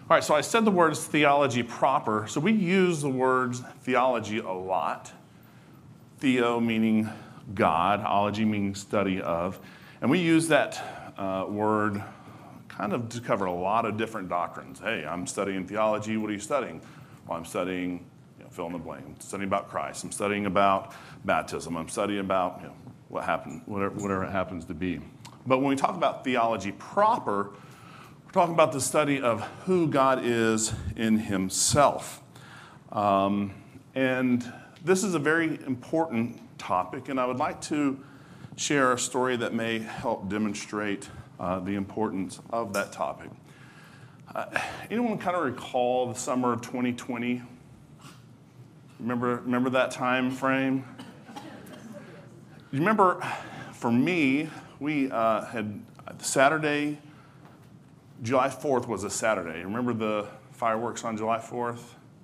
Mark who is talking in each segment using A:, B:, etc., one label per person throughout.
A: All right, so I said the words theology proper. So we use the words theology a lot. Theo meaning God, ology meaning study of. And we use that word kind of to cover a lot of different doctrines. Hey, I'm studying theology. What are you studying? Well, I'm studying, fill in the blank. I'm studying about Christ. I'm studying about baptism. I'm studying about what happened, whatever it happens to be. But when we talk about theology proper, we're talking about the study of who God is in himself. And this is a very important topic, and I would like to share a story that may help demonstrate the importance of that topic. Anyone kind of recall the summer of 2020? Remember that time frame? You remember, for me, we had Saturday, July 4th was a Saturday. Remember the fireworks on July 4th?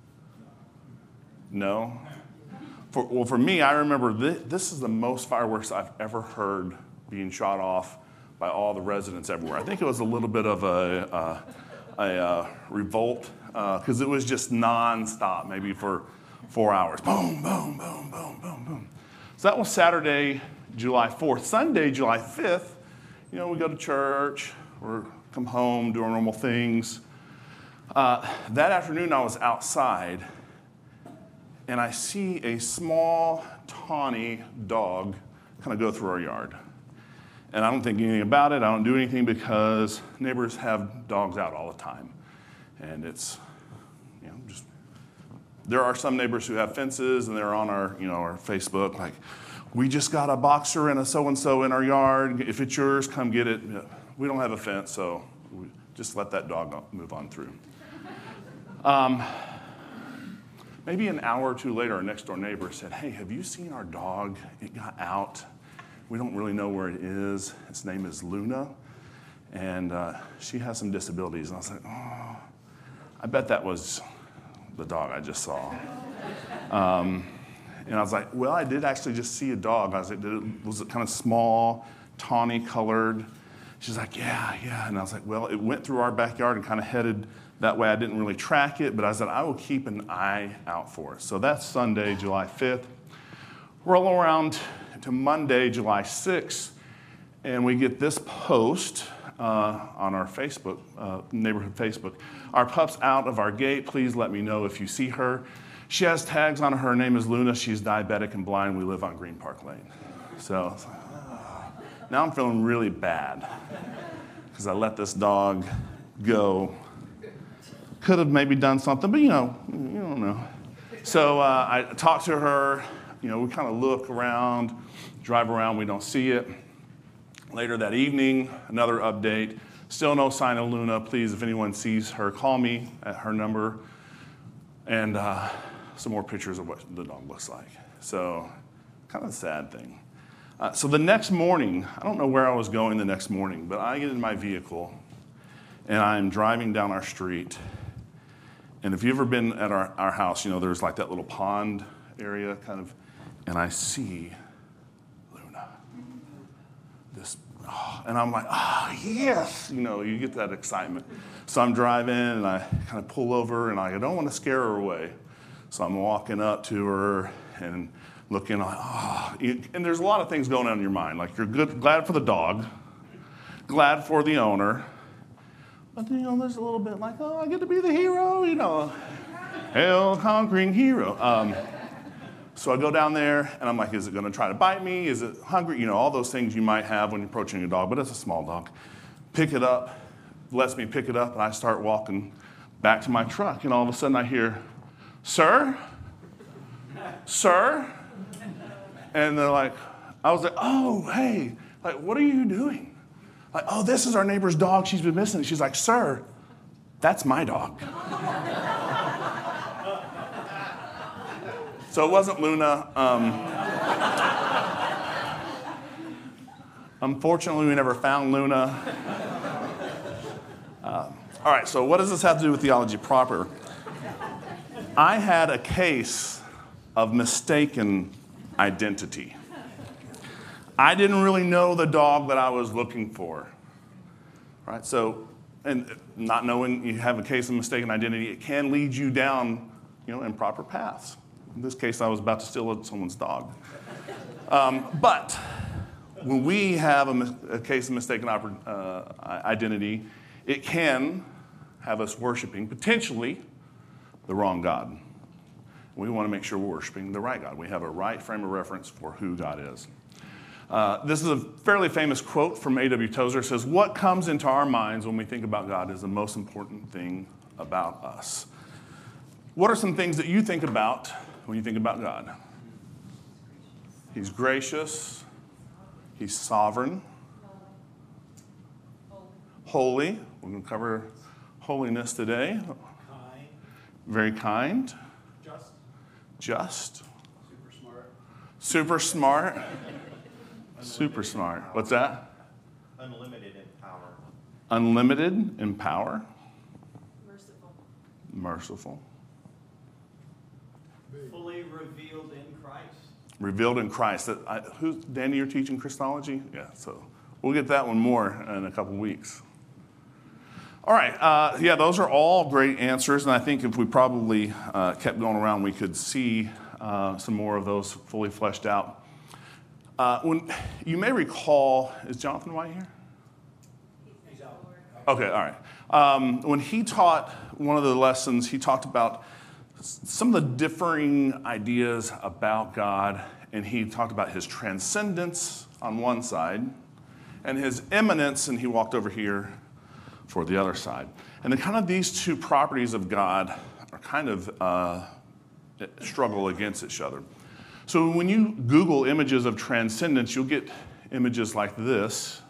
A: No? For me, I remember this is the most fireworks I've ever heard being shot off by all the residents everywhere. I think it was a little bit of a revolt because it was just nonstop, maybe for 4 hours. Boom, boom, boom, boom, boom, boom. So that was Saturday, July 4th. Sunday, July 5th, we go to church or come home, do our normal things. That afternoon, I was outside, and I see a small, tawny dog kind of go through our yard. And I don't think anything about it. I don't do anything because neighbors have dogs out all the time. And it's, just, there are some neighbors who have fences, and they're on our, our Facebook, like, we just got a boxer and a so-and-so in our yard. If it's yours, come get it. We don't have a fence, so we just let that dog move on through. Maybe an hour or two later, our next door neighbor said, hey, have you seen our dog? It got out. We don't really know where it is. Its name is Luna, and she has some disabilities. And I was like, oh, I bet that was the dog I just saw. And I was like, well, I did actually just see a dog. I was like, was it kind of small, tawny colored? She's like, yeah. And I was like, well, it went through our backyard and kind of headed that way. I didn't really track it, but I said, I will keep an eye out for it. So that's Sunday, July 5th. Roll around to Monday, July 6th, and we get this post on our Facebook, neighborhood Facebook. Our pup's out of our gate. Please let me know if you see her. She has tags on her. Her name is Luna. She's diabetic and blind. We live on Green Park Lane. So I was like, oh. Now I'm feeling really bad because I let this dog go. Could have maybe done something, but you don't know. So I talked to her. We kind of look around, drive around. We don't see it. Later that evening, another update. Still no sign of Luna. Please, if anyone sees her, call me at her number. And some more pictures of what the dog looks like. So kind of a sad thing. So the next morning, I don't know where I was going the next morning, but I get in my vehicle, and I'm driving down our street. And if you've ever been at our house, there's like that little pond area kind of, and I see Luna. And I'm like, yes, you get that excitement. So I'm driving, and I kind of pull over, and I don't want to scare her away. So I'm walking up to her and looking like, and there's a lot of things going on in your mind. Like, you're glad for the dog, glad for the owner, but there's a little bit like, I get to be the hero, hell-conquering hero. So I go down there, and I'm like, is it going to try to bite me? Is it hungry? All those things you might have when you're approaching a dog, but it's a small dog. Pick it up, lets me pick it up, and I start walking back to my truck, and all of a sudden I hear, sir? Sir? And they're like, I was like, oh, hey, like, what are you doing? Like, oh, this is our neighbor's dog. She's been missing. She's like, sir, that's my dog. So it wasn't Luna. Unfortunately, we never found Luna. All right, so what does this have to do with theology proper? I had a case of mistaken identity. I didn't really know the dog that I was looking for. Right? So and not knowing you have a case of mistaken identity, it can lead you down, improper paths. In this case, I was about to steal someone's dog. But when we have a case of mistaken identity, it can have us worshiping, potentially, the wrong God. We want to make sure we're worshiping the right God. We have a right frame of reference for who God is. This is a fairly famous quote from A.W. Tozer. It says, "What comes into our minds when we think about God is the most important thing about us." What are some things that you think about when you think about God? He's gracious. He's sovereign. Holy. We're going to cover holiness today.
B: Kind.
A: Very kind. Just. Super smart. Super smart. What's that?
B: Unlimited in power.
A: Unlimited in power. Merciful.
B: Fully revealed in Christ.
A: Revealed in Christ. Danny, you're teaching Christology? Yeah, so we'll get that one more in a couple weeks. All right, those are all great answers, and I think if we probably kept going around, we could see some more of those fully fleshed out. When you may recall, is Jonathan White here?
B: He's out.
A: Okay, all right. When he taught one of the lessons, he talked about some of the differing ideas about God, and he talked about his transcendence on one side and his immanence, and he walked over here for the other side. And then kind of these two properties of God are kind of struggle against each other. So when you Google images of transcendence, you'll get images like this.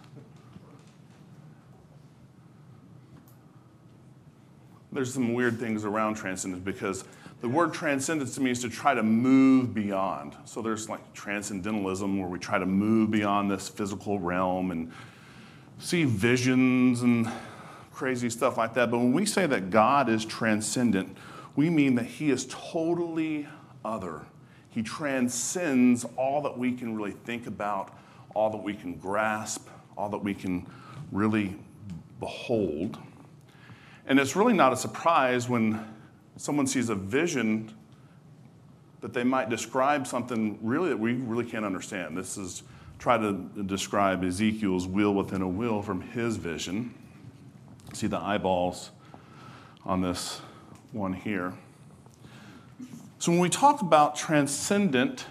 A: There's some weird things around transcendence because the word transcendence to me is to try to move beyond. So there's like transcendentalism where we try to move beyond this physical realm and see visions and crazy stuff like that. But when we say that God is transcendent, we mean that he is totally other. He transcends all that we can really think about, all that we can grasp, all that we can really behold. And it's really not a surprise when someone sees a vision that they might describe something really that we really can't understand. This is try to describe Ezekiel's wheel within a wheel from his vision. See the eyeballs on this one here. So when we talk about transcendence,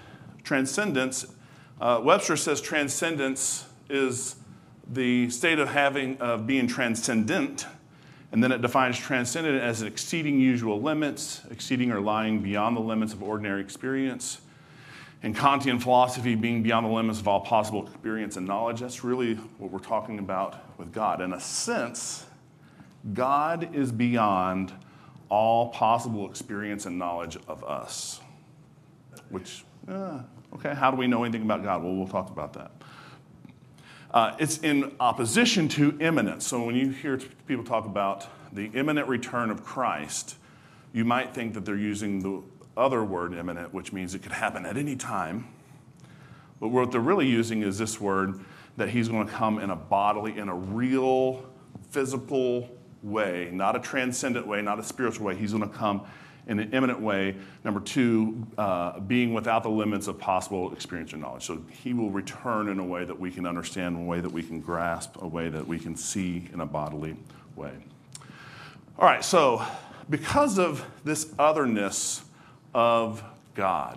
A: Webster says transcendence is the state of being transcendent, and then it defines transcendent as exceeding usual limits, exceeding or lying beyond the limits of ordinary experience, and Kantian philosophy being beyond the limits of all possible experience and knowledge. That's really what we're talking about with God. In a sense, God is beyond all possible experience and knowledge of us. Which, okay, how do we know anything about God? Well, we'll talk about that. It's in opposition to imminence. So when you hear people talk about the imminent return of Christ, you might think that they're using the other word imminent, which means it could happen at any time. But what they're really using is this word that he's going to come in a real physical way, not a transcendent way, not a spiritual way. He's going to come in an imminent way. Number two, being without the limits of possible experience or knowledge. So he will return in a way that we can understand, a way that we can grasp, a way that we can see in a bodily way. All right, so because of this otherness of God,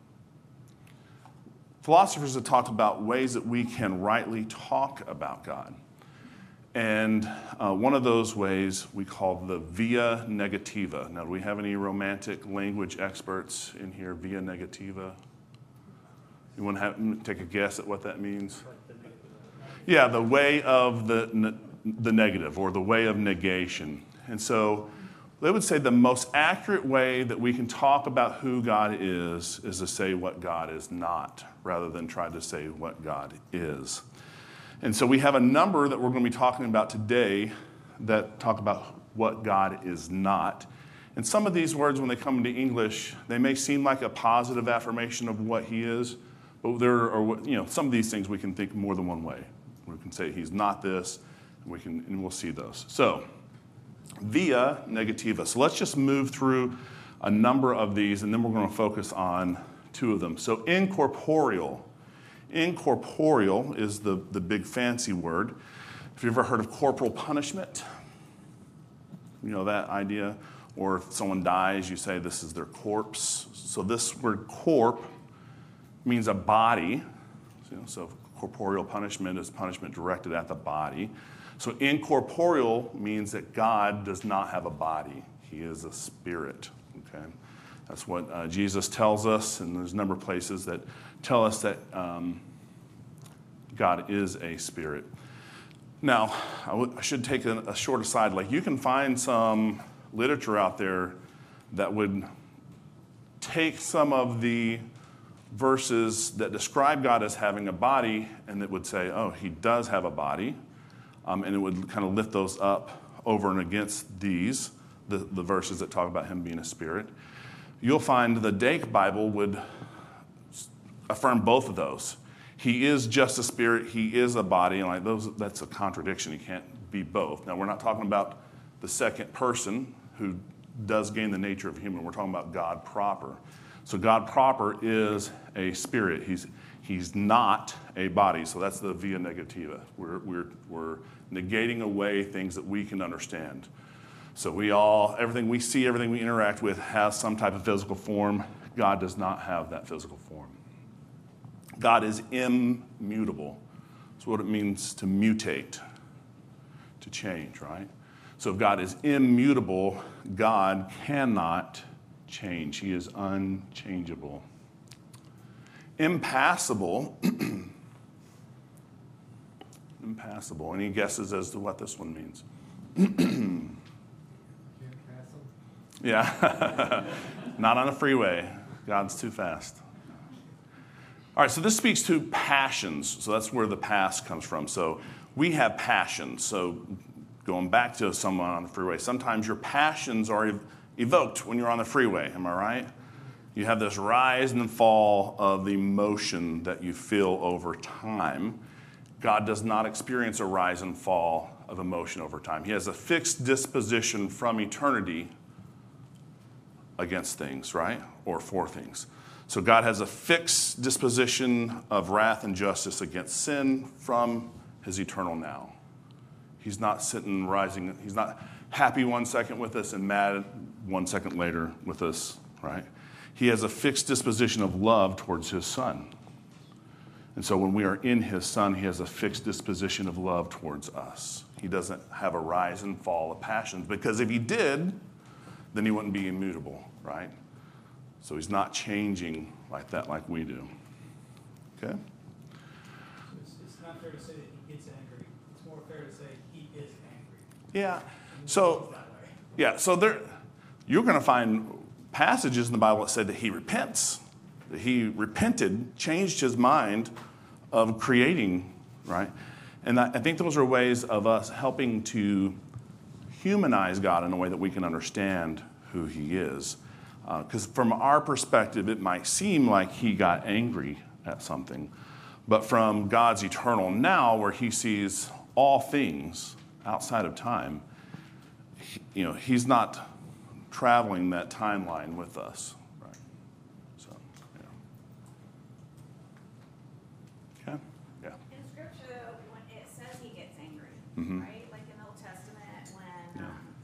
A: philosophers have talked about ways that we can rightly talk about God. And one of those ways we call the via negativa. Now, do we have any romantic language experts in here? Via negativa? You want to take a guess at what that means? Yeah, the way of the negative, or the way of negation. And so they would say the most accurate way that we can talk about who God is to say what God is not, rather than try to say what God is. And so we have a number that we're going to be talking about today that talk about what God is not. And some of these words, when they come into English, they may seem like a positive affirmation of what he is, but there are, some of these things we can think more than one way. We can say he's not this, And we'll see those. So, via negativa. So let's just move through a number of these, and then we're going to focus on two of them. So incorporeal. Incorporeal is the big fancy word. Have you ever heard of corporal punishment? You know that idea? Or if someone dies, you say this is their corpse. So this word corp means a body. So corporeal punishment is punishment directed at the body. So incorporeal means that God does not have a body. He is a spirit. Okay, that's what Jesus tells us, and there's a number of places that tell us that God is a spirit. Now, I should take a short aside. Like, you can find some literature out there that would take some of the verses that describe God as having a body, and it would say, oh, he does have a body, and it would kind of lift those up over and against these, the verses that talk about him being a spirit. You'll find the Dake Bible would affirm both of those. He is just a spirit, he is a body, and like those, that's a contradiction. He can't be both. Now, we're not talking about the second person who does gain the nature of a human. We're talking about God proper. So God proper is a spirit. He's not a body. So that's the via negativa. We're negating away things that we can understand. So everything we see, everything we interact with has some type of physical form. God does not have that physical form. God is immutable. That's what it means to mutate, to change, right? So if God is immutable, God cannot change. He is unchangeable. Impassible. Impassible. Any guesses as to what this one means? Yeah. Not on a freeway. God's too fast. All right, so this speaks to passions. So that's where the past comes from. So we have passions. So going back to someone on the freeway, sometimes your passions are evoked when you're on the freeway. Am I right? You have this rise and fall of the emotion that you feel over time. God does not experience a rise and fall of emotion over time. He has a fixed disposition from eternity against things, right? Or for things. So God has a fixed disposition of wrath and justice against sin from his eternal now. He's not sitting rising. He's not happy 1 second with us and mad 1 second later with us, right? He has a fixed disposition of love towards his son. And so when we are in his son, he has a fixed disposition of love towards us. He doesn't have a rise and fall of passions, because if he did, then he wouldn't be immutable, right? So he's not changing like that like we do. Okay?
C: It's not fair to say that he gets angry. It's more fair to say he is angry.
A: Yeah. So you're going to find passages in the Bible that said that he repents, that he repented, changed his mind of creating, right? And I think those are ways of us helping to humanize God in a way that we can understand who he is. Because from our perspective, it might seem like he got angry at something. But from God's eternal now, where he sees all things outside of time, he's not traveling that timeline with us. Right? So, yeah. Okay? Yeah.
D: In Scripture, when it says he gets angry,
A: Mm-hmm.
D: right? Like in the Old Testament, when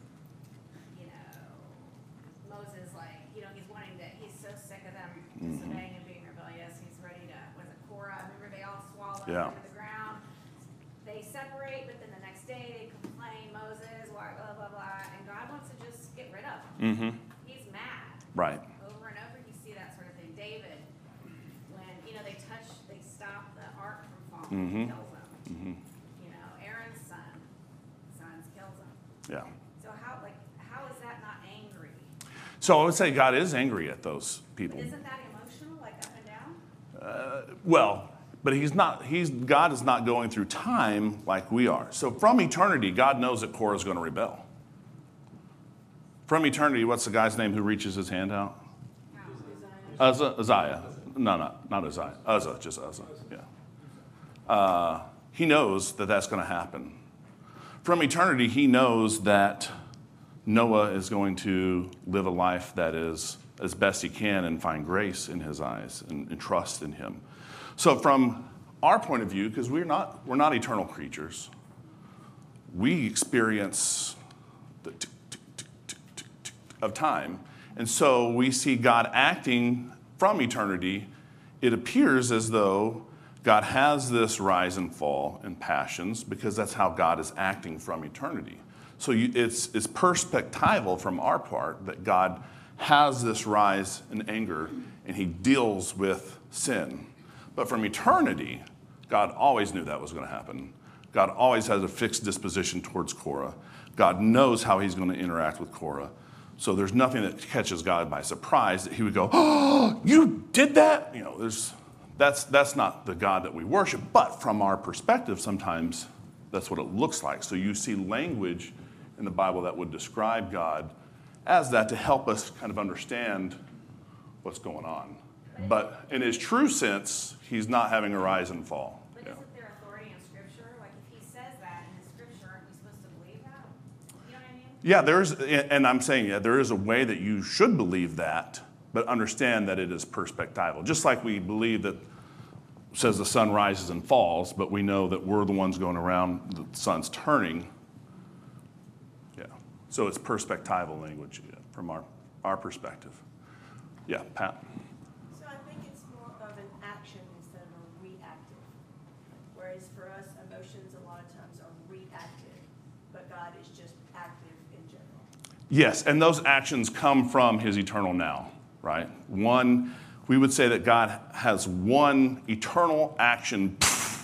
D: Moses, he's so sick of them disobeying and being rebellious, he's ready to. Was it Korah? Remember, they all swallowed
A: Yeah.
D: into the ground. They separate, but then the next day they complain, Moses, blah blah blah blah, and God wants to just get rid of them.
A: Mm-hmm.
D: He's mad.
A: Right.
D: Over and over, you see that sort of thing. David, when they stop the ark from falling,
A: Mm-hmm.
D: kills them.
A: Mm-hmm.
D: Aaron's sons kills them.
A: Yeah.
D: So how is that not angry?
A: So I would say God is angry at those people.
D: But isn't that emotional, like up and down?
A: But God is not going through time like we are. So from eternity, God knows that Korah is going to rebel. From eternity, what's the guy's name who reaches his hand out? Uzziah. No, not Uzziah. Just Uzzah. Yeah. He knows that that's going to happen. From eternity, he knows that Noah is going to live a life that is as best he can and find grace in his eyes and trust in him. So from our point of view, because we're not eternal creatures, we experience the tick, tick, tick, tick, tick, tick of time. And so we see God acting from eternity. It appears as though God has this rise and fall in passions because that's how God is acting from eternity. So it's perspectival from our part that God has this rise in anger and he deals with sin. But from eternity, God always knew that was going to happen. God always has a fixed disposition towards Korah. God knows how he's going to interact with Korah. So there's nothing that catches God by surprise that he would go, oh, you did that? You know, that's not the God that we worship. But from our perspective, sometimes that's what it looks like. So you see language in the Bible that would describe God as that to help us kind of understand what's going on. But in his true sense, he's not having a rise and fall.
D: But isn't there authority in Scripture? Like if he says that in the Scripture, aren't we supposed to believe that? You know what I mean?
A: Yeah, and I'm saying, there is a way that you should believe that, but understand that it is perspectival. Just like we believe that says the sun rises and falls, but we know that we're the ones going around, the sun's turning. Yeah, so it's perspectival language from our perspective. Yeah, Pat?
E: So I think it's more of an action instead of a reactive. Whereas for us, emotions a lot of times are reactive, but God is just active in general.
A: Yes, and those actions come from his eternal now, right? We would say that God has one eternal action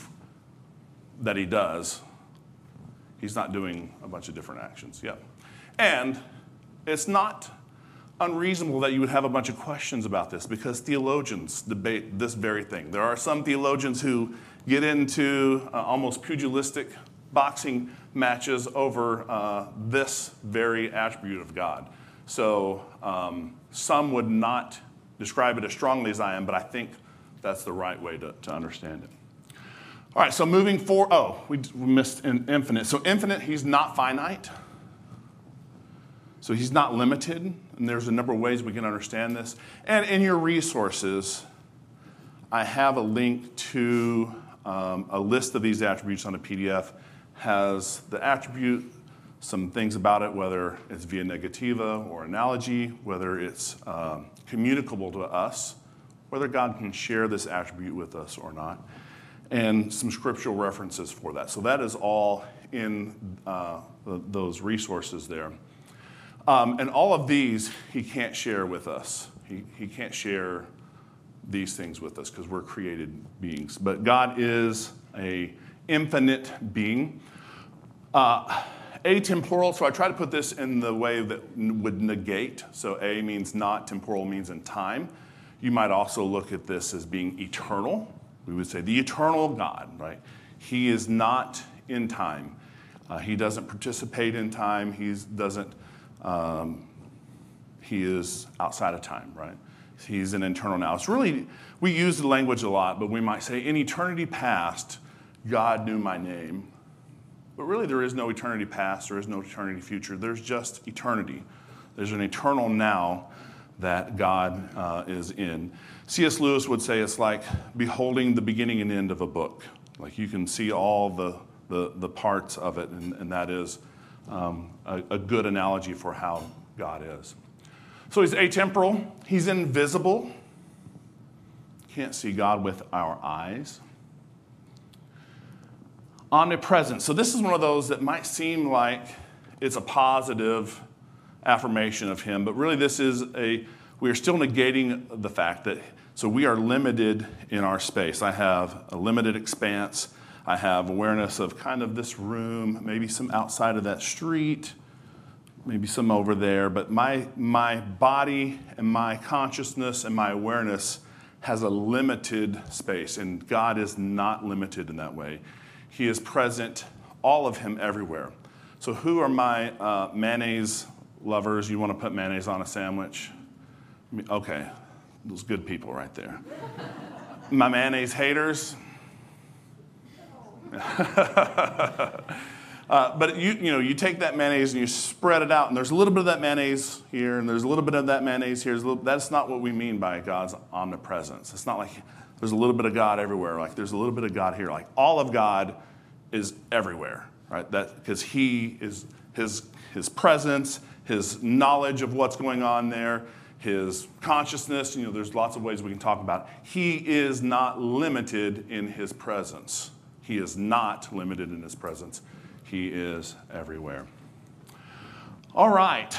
A: that he does. He's not doing a bunch of different actions. Yeah. And it's not unreasonable that you would have a bunch of questions about this because theologians debate this very thing. There are some theologians who get into almost pugilistic boxing matches over this very attribute of God. So some would not describe it as strongly as I am, but I think that's the right way to understand it. All right, so moving forward. Oh, we missed an infinite. So infinite, he's not finite. So he's not limited. And there's a number of ways we can understand this. And in your resources, I have a link to a list of these attributes on a PDF. Has the attribute, some things about it, whether it's via negativa or analogy, whether it's communicable to us, whether God can share this attribute with us or not, and some scriptural references for that. So that is all in those resources there. And all of these he can't share with us. He can't share these things with us because we're created beings. But God is an infinite being. Atemporal, so I try to put this in the way that would negate. So A means not, temporal means in time. You might also look at this as being eternal. We would say the eternal God, right? He is not in time. He doesn't participate in time. He is outside of time, right? He's an eternal now. It's really, we use the language a lot, but we might say in eternity past, God knew my name. But really, there is no eternity past, there is no eternity future. There's just eternity. There's an eternal now that God is in. C.S. Lewis would say it's like beholding the beginning and end of a book. Like you can see all the parts of it, and that is a good analogy for how God is. So he's atemporal. He's invisible. Can't see God with our eyes. Omnipresent. So this is one of those that might seem like it's a positive affirmation of him, but really we are still negating the fact that, so we are limited in our space. I have a limited expanse. I have awareness of kind of this room, maybe some outside of that street, maybe some over there, but my body and my consciousness and my awareness has a limited space, and God is not limited in that way. He is present, all of him, everywhere. So who are my mayonnaise lovers? You want to put mayonnaise on a sandwich? Okay, those good people right there. My mayonnaise haters? But you take that mayonnaise and you spread it out, and there's a little bit of that mayonnaise here, and there's a little bit of that mayonnaise here. That's not what we mean by God's omnipresence. It's not like there's a little bit of God everywhere. Like there's a little bit of God here. Like all of God is everywhere, right? Because He is His presence, His knowledge of what's going on there, His consciousness. There's lots of ways we can talk about it. He is not limited in His presence. He is not limited in His presence. He is everywhere. All right.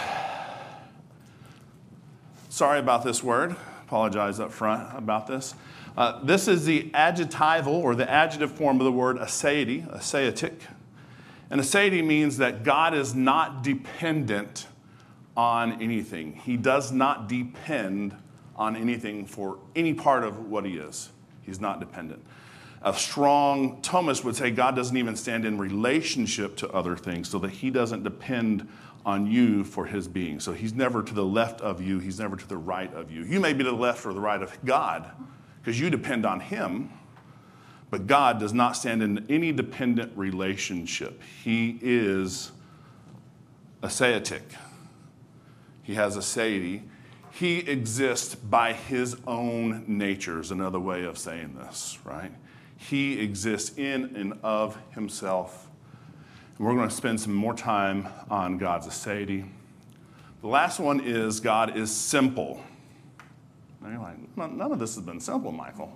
A: Sorry about this word. Apologize up front about this. This is the adjectival or the adjective form of the word aseity, aseatic. And aseity means that God is not dependent on anything. He does not depend on anything for any part of what He is. He's not dependent. A strong Thomist would say God doesn't even stand in relationship to other things, so that He doesn't depend on you for His being. So He's never to the left of you. He's never to the right of you. You may be to the left or the right of God because you depend on Him, but God does not stand in any dependent relationship. He is aseatic. He has aseity. He exists by His own nature is another way of saying this, right? He exists in and of Himself. And we're going to spend some more time on God's aseity. The last one is God is simple. Now you're like, none of this has been simple, Michael.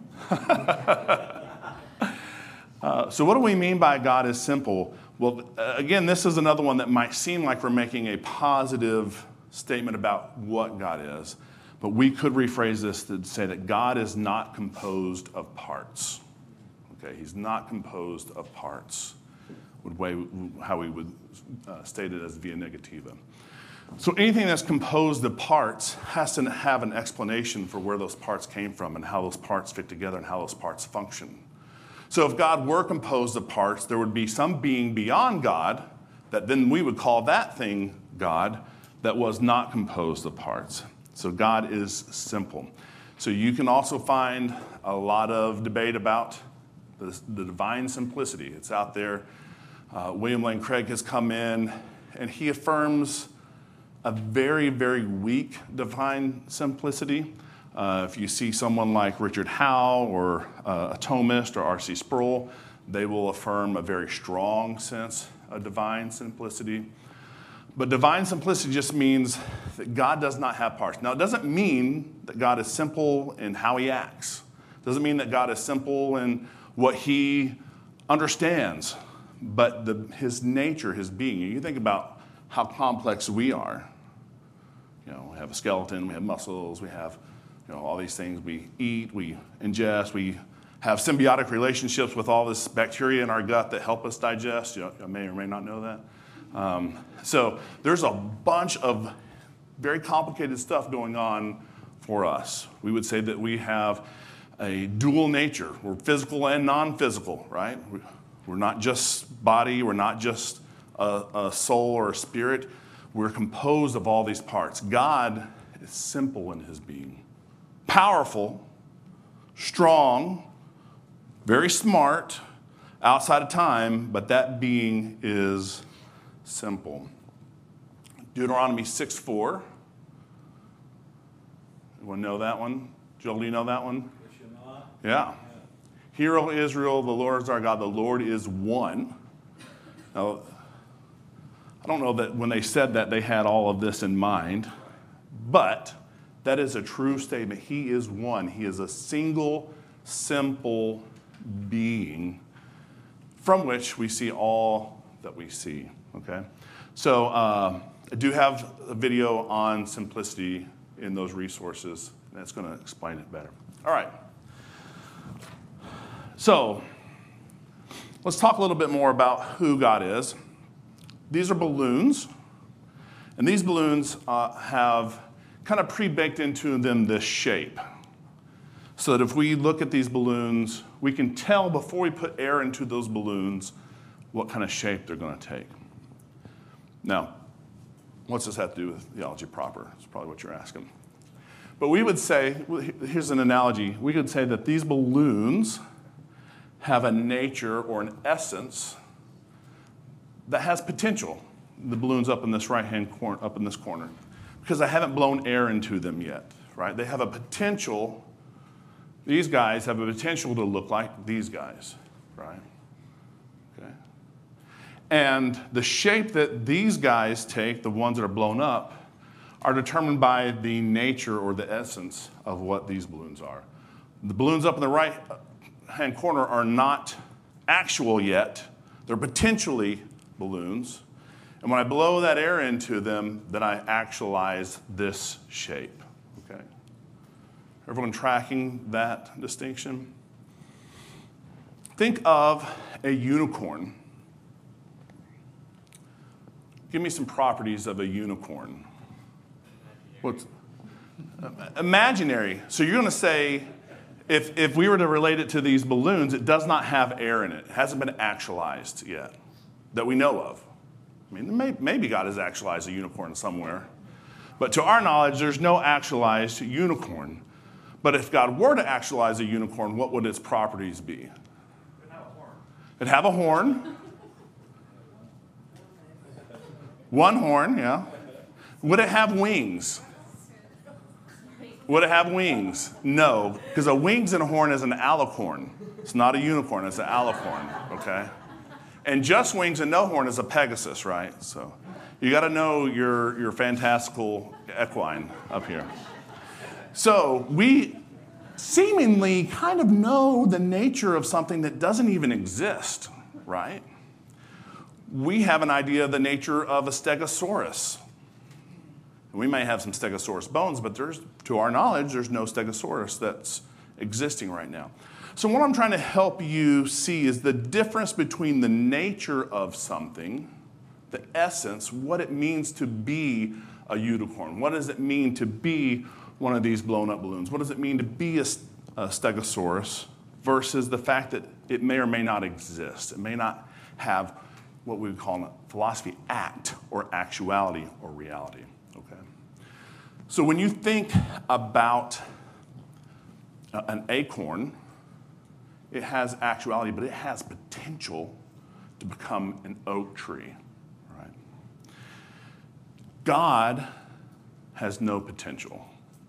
A: So what do we mean by God is simple? Well, again, this is another one that might seem like we're making a positive statement about what God is. But we could rephrase this to say that God is not composed of parts. Okay, He's not composed of parts, how we would state it as via negativa. So anything that's composed of parts has to have an explanation for where those parts came from and how those parts fit together and how those parts function. So if God were composed of parts, there would be some being beyond God that then we would call that thing God that was not composed of parts. So God is simple. So you can also find a lot of debate about the divine simplicity. It's out there. William Lane Craig has come in, and he affirms a very, very weak divine simplicity. If you see someone like Richard Howe or a Thomist or R.C. Sproul, they will affirm a very strong sense of divine simplicity. But divine simplicity just means that God does not have parts. Now, it doesn't mean that God is simple in how He acts. It doesn't mean that God is simple in what He understands. But His nature, His being. You think about how complex we are. We have a skeleton, we have muscles, we have all these things. We eat, we ingest, we have symbiotic relationships with all this bacteria in our gut that help us digest. You may or may not know that. So there's a bunch of very complicated stuff going on for us. We would say that we have a dual nature. We're physical and non-physical, right? We're not just body. We're not just a soul or a spirit. We're composed of all these parts. God is simple in His being. Powerful, strong, very smart, outside of time, but that being is simple. Deuteronomy 6:4. Anyone know that one? Joel, do you know that one? Yeah. Hear, O Israel, the Lord is our God, the Lord is one. Now, I don't know that when they said that they had all of this in mind, but that is a true statement. He is one. He is a single, simple being from which we see all that we see, okay? So I do have a video on simplicity in those resources. That's going to explain it better. All right. So let's talk a little bit more about who God is. These are balloons, and these balloons have kind of pre-baked into them this shape. So that if we look at these balloons, we can tell before we put air into those balloons what kind of shape they're going to take. Now, what's this have to do with theology proper? That's probably what you're asking. But we would say, here's an analogy. We could say that these balloons have a nature or an essence that has potential. The balloons up in this right-hand corner, up in this corner, because I haven't blown air into them yet, right? They have a potential. These guys have a potential to look like these guys, right? Okay. And the shape that these guys take, the ones that are blown up, are determined by the nature or the essence of what these balloons are. The balloons up in the right-hand corner are not actual yet. They're potentially balloons. And when I blow that air into them, then I actualize this shape, okay? Everyone tracking that distinction? Think of a unicorn. Give me some properties of a unicorn. What's imaginary? So you're going to say, if we were to relate it to these balloons, it does not have air in it. It hasn't been actualized yet that we know of. I mean, maybe God has actualized a unicorn somewhere. But to our knowledge, there's no actualized unicorn. But if God were to actualize a unicorn, what would its properties be? It'd have a horn. One horn, yeah. Would it have wings? Would it have wings? No, because a wings and a horn is an alicorn. It's not a unicorn, it's an alicorn, okay? And just wings and no horn is a Pegasus, right? So you got to know your fantastical equine up here. So we seemingly kind of know the nature of something that doesn't even exist, right? We have an idea of the nature of a stegosaurus. We may have some stegosaurus bones, but to our knowledge, there's no stegosaurus that's existing right now. So what I'm trying to help you see is the difference between the nature of something, the essence, what it means to be a unicorn. What does it mean to be one of these blown up balloons? What does it mean to be a stegosaurus versus the fact that it may or may not exist? It may not have what we would call in philosophy act or actuality or reality. Okay. So when you think about an acorn, it has actuality, but it has potential to become an oak tree, right? God has no potential.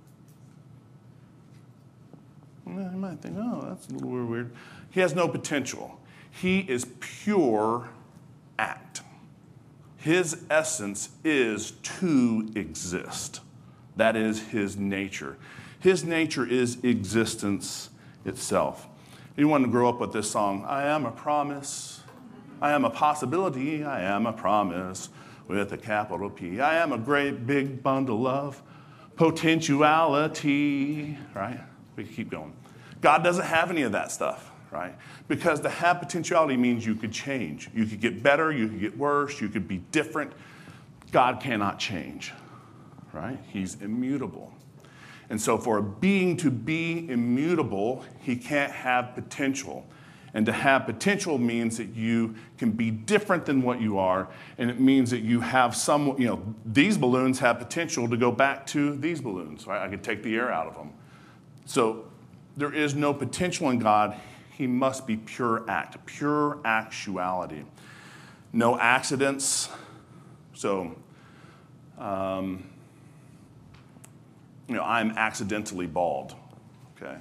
A: You might think, oh, that's a little weird. He has no potential. He is pure act. His essence is to exist. That is his nature. His nature is existence itself. Anyone grow up with this song? I am a promise. I am a possibility. I am a promise with a capital P. I am a great big bundle of potentiality. Right? We can keep going. God doesn't have any of that stuff, right? Because to have potentiality means you could change. You could get better. You could get worse. You could be different. God cannot change, right? He's immutable. And so for a being to be immutable, he can't have potential. And to have potential means that you can be different than what you are, and it means that you have some, these balloons have potential to go back to these balloons, right? I could take the air out of them. So there is no potential in God. He must be pure act, pure actuality. No accidents. So, I'm accidentally bald, okay?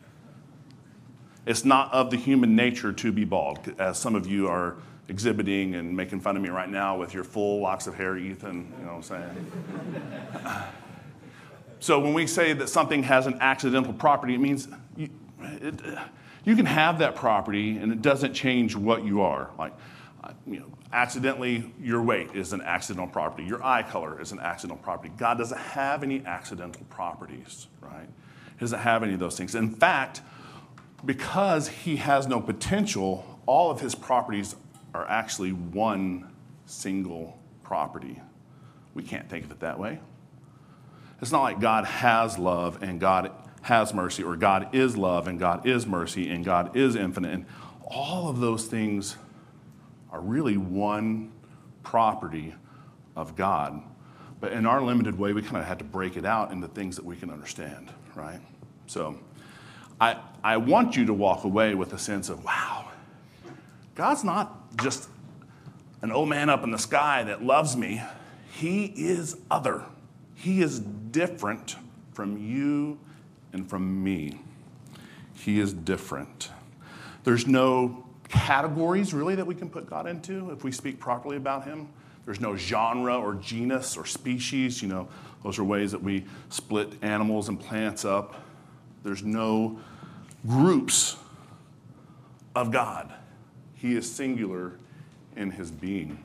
A: It's not of the human nature to be bald, as some of you are exhibiting and making fun of me right now with your full locks of hair, Ethan, you know what I'm saying? So when we say that something has an accidental property, it means you can have that property and it doesn't change what you are. Like, accidentally, your weight is an accidental property. Your eye color is an accidental property. God doesn't have any accidental properties, right? He doesn't have any of those things. In fact, because he has no potential, all of his properties are actually one single property. We can't think of it that way. It's not like God has love and God has mercy, or God is love and God is mercy and God is infinite. And all of those things are really one property of God. But in our limited way, we kind of had to break it out into things that we can understand, right? So I want you to walk away with a sense of, wow, God's not just an old man up in the sky that loves me. He is other. He is different from you and from me. He is different. There's no categories really that we can put God into if we speak properly about him. There's no genre or genus or species. Those are ways that we split animals and plants up. There's no groups of God. He is singular in his being.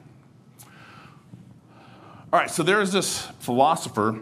A: All right, so there's this philosopher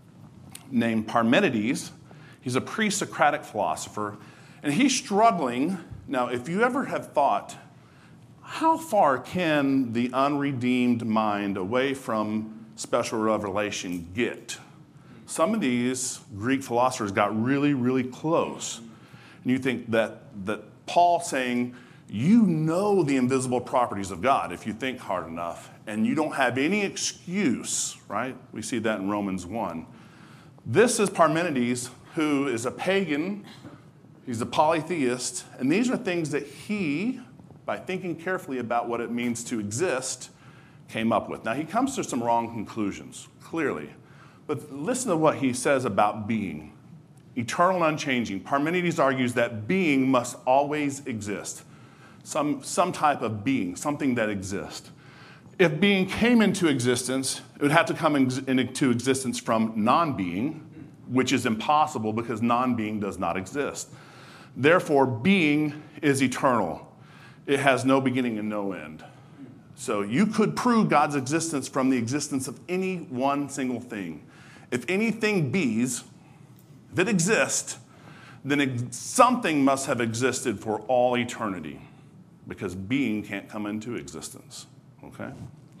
A: named Parmenides. He's a pre-Socratic philosopher, and he's struggling. Now, if you ever have thought, how far can the unredeemed mind away from special revelation get? Some of these Greek philosophers got really, really close. And you think that Paul saying, you know the invisible properties of God if you think hard enough, and you don't have any excuse, right? We see that in Romans 1. This is Parmenides, who is a pagan. He's a polytheist. And these are things that he, by thinking carefully about what it means to exist, came up with. Now, he comes to some wrong conclusions, clearly. But listen to what he says about being. Eternal and unchanging. Parmenides argues that being must always exist. Some type of being, something that exists. If being came into existence, it would have to come into existence from non-being, which is impossible because non-being does not exist. Therefore, being is eternal. It has no beginning and no end. So you could prove God's existence from the existence of any one single thing. If anything bees, if it exists, then something must have existed for all eternity, because being can't come into existence, okay?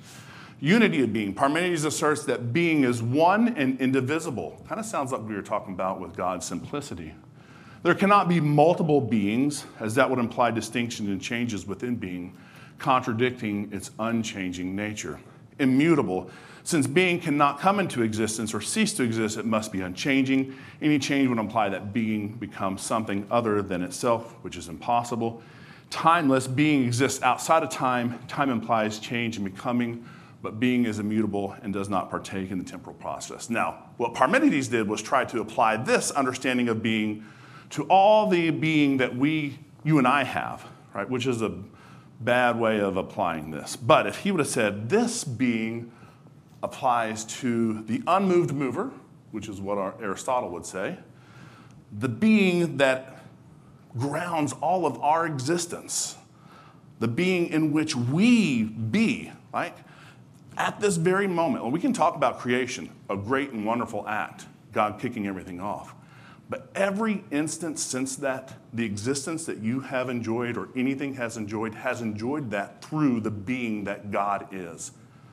A: Unity of being. Parmenides asserts that being is one and indivisible. Kind of sounds like we were talking about with God's simplicity. There cannot be multiple beings, as that would imply distinction and changes within being, contradicting its unchanging nature. Immutable. Since being cannot come into existence or cease to exist, it must be unchanging. Any change would imply that being becomes something other than itself, which is impossible. Timeless. Being exists outside of time. Time implies change and becoming, but being is immutable and does not partake in the temporal process. Now, what Parmenides did was try to apply this understanding of being to all the being that you and I have, right? Which is a bad way of applying this. But if he would have said this being applies to the unmoved mover, which is what Aristotle would say, the being that grounds all of our existence, the being in which we be, like at this very moment. Well, we can talk about creation, a great and wonderful act, God kicking everything off. But every instance since that, the existence that you have enjoyed or anything has enjoyed that through the being that God is.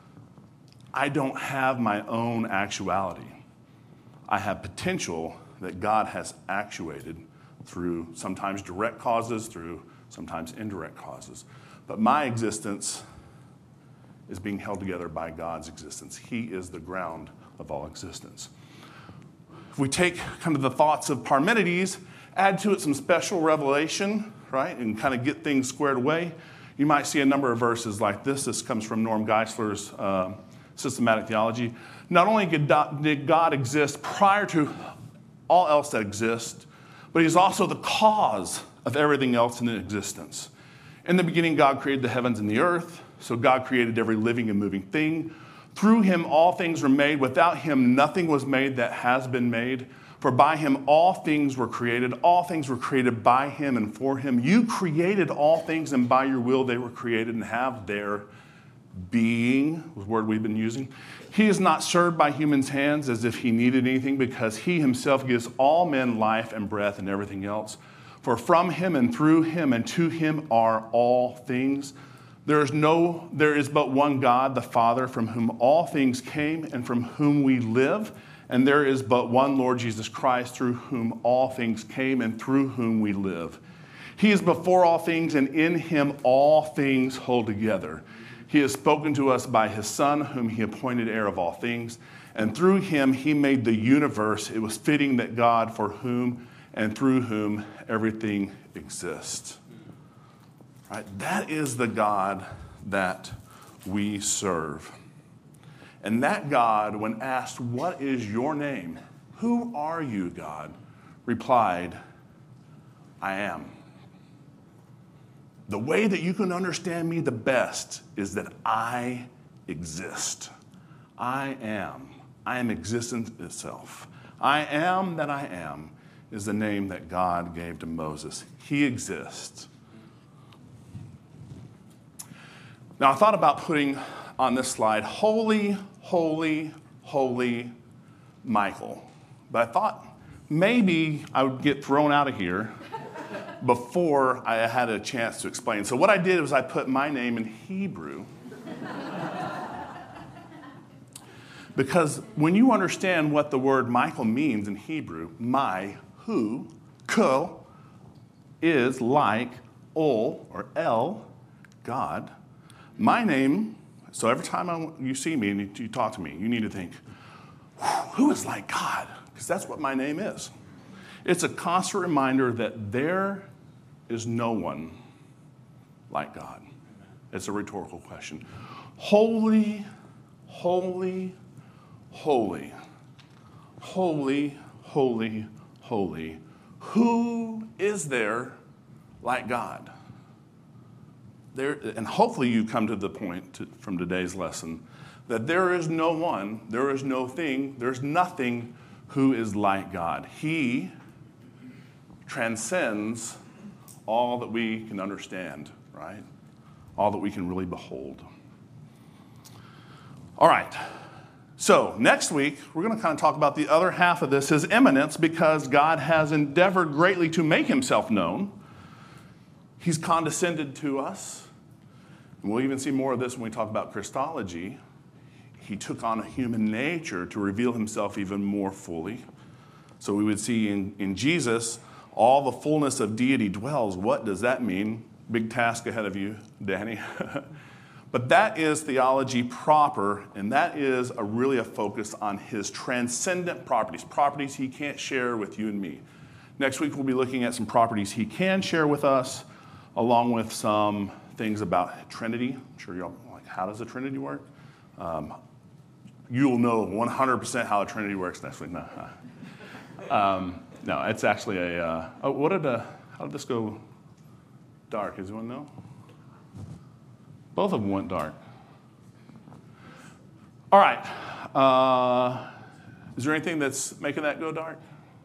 A: I don't have my own actuality. I have potential that God has actuated through sometimes direct causes, through sometimes indirect causes. But my existence is being held together by God's existence. He is the ground of all existence. If we take kind of the thoughts of Parmenides, add to it some special revelation, right, and kind of get things squared away, you might see a number of verses like this. This comes from Norm Geisler's Systematic Theology. Not only did God exist prior to all else that exists, but he's also the cause of everything else in existence. In the beginning, God created the heavens and the earth, so God created every living and moving thing. Through him, all things were made. Without him, nothing was made that has been made. For by him, all things were created. All things were created by him and for him. You created all things, and by your will they were created and have their being, the word we've been using. He is not served by humans' hands as if he needed anything, because he himself gives all men life and breath and everything else. For from him and through him and to him are all things. There is but one God, the Father, from whom all things came and from whom we live. And there is but one Lord Jesus Christ, through whom all things came and through whom we live. He is before all things, and in him all things hold together. He has spoken to us by his Son, whom he appointed heir of all things. And through him he made the universe. It was fitting that God, for whom and through whom everything exists. Right? That is the God that we serve. And that God, when asked, "What is your name? Who are you, God?" replied, "I am." The way that you can understand me the best is that I exist. I am. I am existence itself. I am that I am is the name that God gave to Moses. He exists. Now, I thought about putting on this slide, "Holy, holy, holy Michael." But I thought maybe I would get thrown out of here before I had a chance to explain. So what I did was I put my name in Hebrew. Because when you understand what the word Michael means in Hebrew, my, who, ko, is like, ol, or el, God. My name, so every time you see me and you talk to me, you need to think, who is like God? Because that's what my name is. It's a constant reminder that there is no one like God. It's a rhetorical question. Holy, holy, holy, holy, holy, holy. Who is there like God? There, and hopefully you come to the point from today's lesson that there is no one, there is no thing, there's nothing who is like God. He transcends all that we can understand, right? All that we can really behold. All right. So next week, we're going to kind of talk about the other half of this, his immanence, because God has endeavored greatly to make himself known. He's condescended to us. And we'll even see more of this when we talk about Christology. He took on a human nature to reveal himself even more fully. So we would see in Jesus, all the fullness of deity dwells. What does that mean? Big task ahead of you, Danny. But that is theology proper, and that is really a focus on his transcendent properties, properties he can't share with you and me. Next week, we'll be looking at some properties he can share with us, along with some things about Trinity. I'm sure you're like, how does the Trinity work? You'll know 100% how the Trinity works next week. No, it's actually a, how did this go dark? Does anyone know? Both of them went dark. All right. Is there anything that's making that go dark?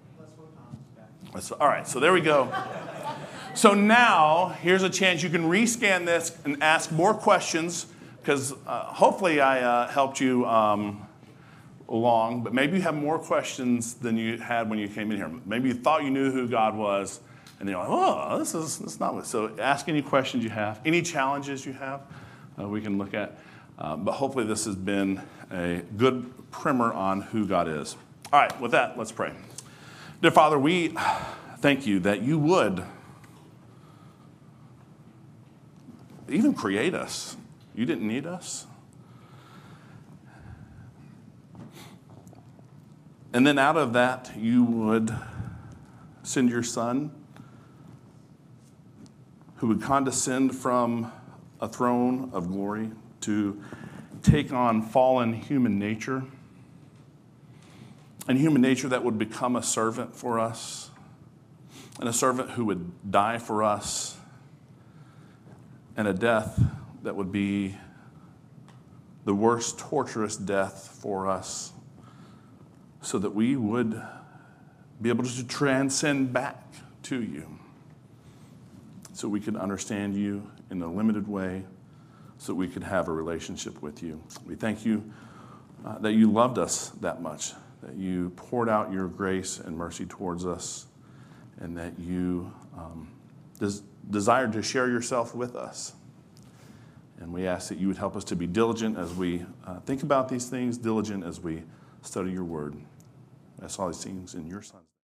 A: All right, so there we go. So now, here's a chance you can rescan this and ask more questions, because hopefully I helped you along, but maybe you have more questions than you had when you came in here. Maybe you thought you knew who God was, and then you're like, oh, this is not what. So ask any questions you have, any challenges you have, we can look at. But hopefully this has been a good primer on who God is. All right, with that, let's pray. Dear Father, we thank you that you would even create us. You didn't need us. And then out of that, you would send your Son, who would condescend from a throne of glory to take on fallen human nature, and human nature that would become a servant for us, and a servant who would die for us, and a death that would be the worst torturous death for us, so that we would be able to transcend back to you, so we could understand you in a limited way, so we could have a relationship with you. We thank you that you loved us that much, that you poured out your grace and mercy towards us, and that you desired to share yourself with us. And we ask that you would help us to be diligent as we think about these things, diligent as we study your word. I saw these things in your Son's